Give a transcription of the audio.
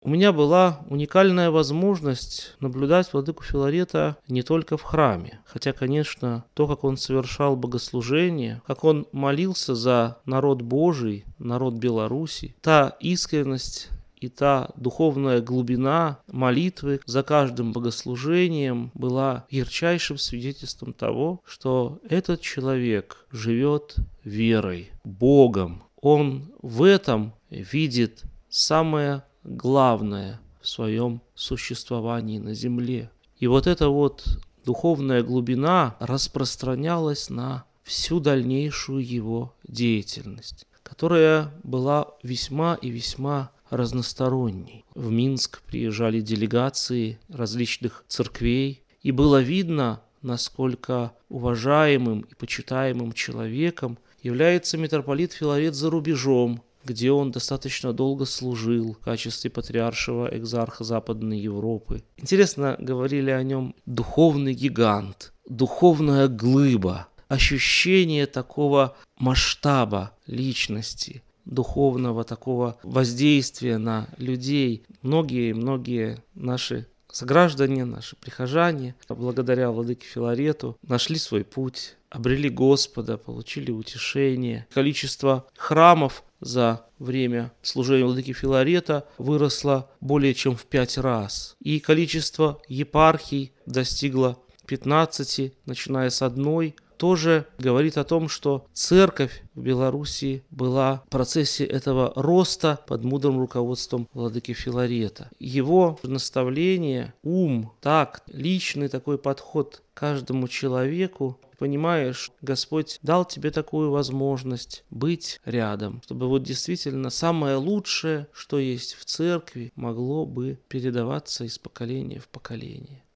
у меня была уникальная возможность наблюдать владыку Филарета не только в храме. Хотя, конечно, то, как он совершал богослужение, как он молился за народ Божий, народ Беларуси, та искренность и та духовная глубина молитвы за каждым богослужением была ярчайшим свидетельством того, что этот человек живет верой, Богом. Он в этом видит самое главное в своем существовании на земле. И вот эта вот духовная глубина распространялась на всю дальнейшую его деятельность, которая была весьма и весьма разносторонней. В Минск приезжали делегации различных церквей, и было видно, насколько уважаемым и почитаемым человеком является митрополит Филарет за рубежом, где он достаточно долго служил в качестве патриаршего экзарха Западной Европы. Интересно, говорили о нем духовный гигант, духовная глыба, ощущение такого масштаба личности, духовного такого воздействия на людей. Многие наши сограждане, наши прихожане, благодаря владыке Филарету, нашли свой путь, обрели Господа, получили утешение. Количество храмов за время служения владыки Филарета выросло более чем в 5 раз. И количество епархий достигло 15, начиная с одной, тоже говорит о том, что церковь в Белоруссии была в процессе этого роста под мудрым руководством владыки Филарета. Его наставление, ум, такт, личный такой подход к каждому человеку, понимаешь, Господь дал тебе такую возможность быть рядом, чтобы вот действительно самое лучшее, что есть в церкви, могло бы передаваться из поколения в поколение.